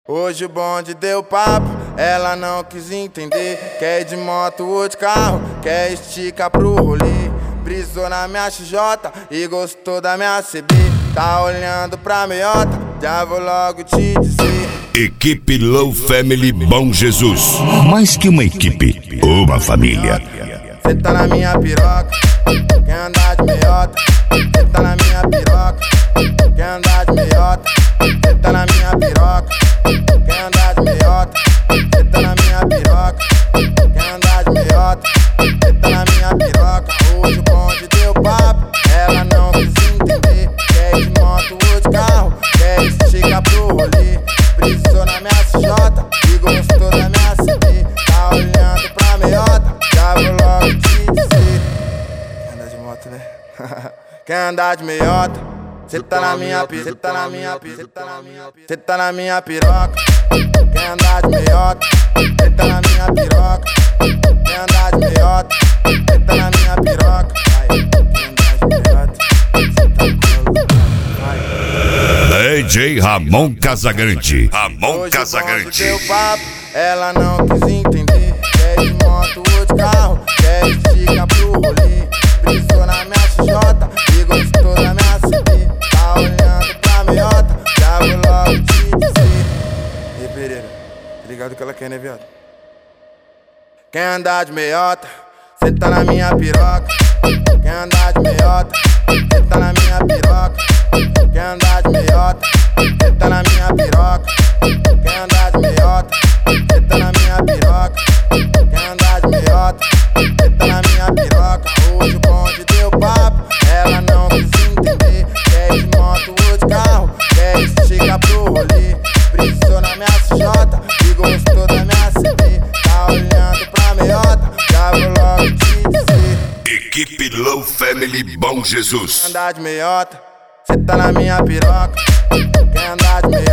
Hoje o bonde deu papo, ela não quis entender. Quer ir de moto ou de carro, quer esticar pro rolê. Brisou na minha XJ e gostou da minha CB. Tá olhando pra meiota, já vou logo te dizer. Equipe Low Family Bom Jesus. Mais que uma equipe, uma família. Cê tá na minha piroca, quer andar de meiota. Cê tá na minha piroca, quer andar de meiota. Cê tá na minha piroca, quer andar de meiota. Cê tá na minha piroca, quer andar de meiota. Cê tá na minha piroca. Hoje o bonde deu papo, ela não quis entender. Quer ir de moto ou de carro, quer esticar pro rolê. Brisou na minha XJ e gostou da minha CB. Tá olhando pra meiota, já vou logo te dizer. Quer andar de moto, né? Quer andar de meiota. Cê tá na minha piroca, cê tá na minha piroca, cê tá na minha piroca. Quer andar de meiota, cê tá na minha piroca. Quer andar de meiota, cê tá na minha piroca. Quer andar de meiota, cê tá no colo. DJ Ramon Casagrande. Ramon Casagrande. Deu papo, ela não quis entender. Quer de moto ou de carro, quer esticar pro rolê. Brisou na minha XJ e gostou da minha CB. Tá olhando pra meiota, já vou logo te dizer. E Pereira, tá ligado que ela quer, né, viado? Quer andar de meiota, cê tá na minha piroca. Quer andar de meiota, cê tá na minha piroca. Quer andar de meiota, cê tá na minha piroca. Quer andar de meiota, cê tá na minha piroca. Quer andar de meiota, cê tá na minha piroca. Hoje o bonde deu papo, ela não quis entender. Quer ir de moto ou de carro, quer esticar pro rolê. Brisou na minha XJ e gostou da minha CB. Tá olhando pra meiota, já vou logo te dizer. Equipe Low Family Bom Jesus. Quer andar de meiota, cê tá na minha piroca. Quer andar de meiota.